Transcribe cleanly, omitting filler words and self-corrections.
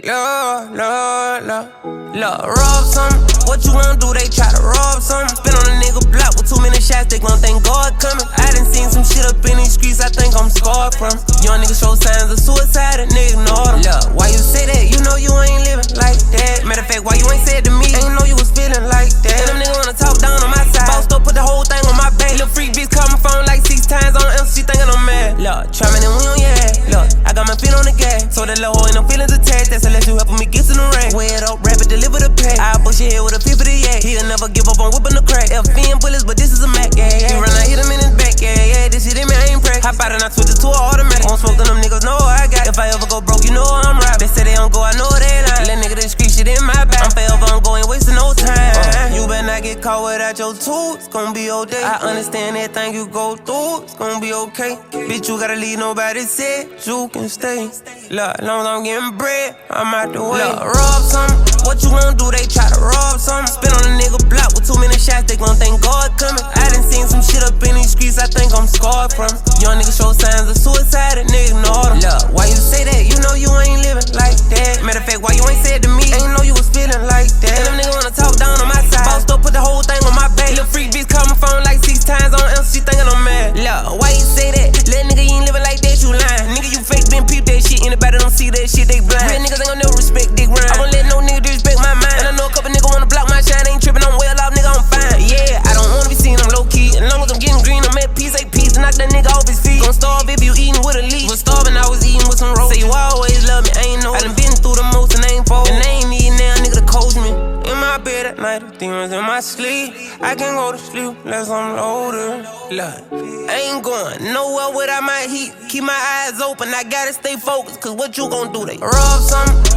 Look, rob something. What you wanna do? They try to rob something. Spin on a nigga block with too many shots, they gon' thank God coming. I done seen some shit up in these streets, I think I'm scarred from. Young niggas show signs of suicide, and nigga ignore them. Look, why you say that? You know you ain't living like that. Matter of fact, why you ain't said to me? Ain't know you was feeling like that. And them niggas wanna talk down on my side. Bossed up, put the whole thing on my back. Little freak bitch call my phone like 6 times on MC, thinking I'm mad. Look, trymin' and we on your ass. Look, I got my feet on the gas. So that little hoe ain't no feelings attached. That's unless you helpin' me get in the rain. Weigh it up, wrap it, deliver the pack. I push your head with a fifth of the yak. He'll never give up on whipping the crack. FN bullets, but this is a Mac, yeah, yeah. He run, I hit him in his back, yeah, yeah. This shit in me, I ain't practice. Hop out and I switch it to an automatic. Won't smoke to them niggas, know I got it. If I ever go broke, you know I'm right. They say they don't go, I know they not. Let nigga this street shit in my back. I'm forever, I'm going, wasting no time. You better not get caught without your tools. It's gon' be okay. I understand everything you go through. It's gon' be okay. Bitch, you gotta leave, nobody said you can stay. Look, long as I'm getting bread, I'm out the way. Look, rob something. What you wanna do? They try to rob something. Spin on a nigga block with too many shots, they gon' thank God coming. I done seen some shit up in these streets, I think I'm scarred from. Young niggas show signs of suicide, and nigga ignore them. Look, why you say that? You know you ain't living like that. Matter of fact, why you ain't said to me? Ain't know you was feeling like that. And them niggas wanna talk down on my side. Bossed up, put the whole thing on my back. Little freak bitch call my phone like 6 times on MC, thinking I'm mad. Look, why you say that? Little nigga, you ain't living like that, you lying. Nigga, you fake, been peep that shit. Anybody don't see that shit, they blind. Real niggas ain't gon' never respect dick rhyme. I won't let no nigga disrespect my mind. And I know a couple niggas wanna block my shine. Ain't trippin', I'm well off, nigga, I'm fine. Yeah, I don't wanna be seen, I'm low key. As long as I'm getting green, I'm at peace, ain't peace. Knock that nigga off his feet. Gon' starve if you eatin' with a leaf. Was starving, I was eating with some roast. Say you always love me, I ain't know. I done been through the most and I ain't fold. And I ain't need now, nigga, to coach me. In my bed at night, demons in my sleep. I can't go to sleep unless I'm loaded. Look, I ain't going nowhere without my heat. Keep my eyes open, I gotta stay focused. Cause what you gon' do? They rob something.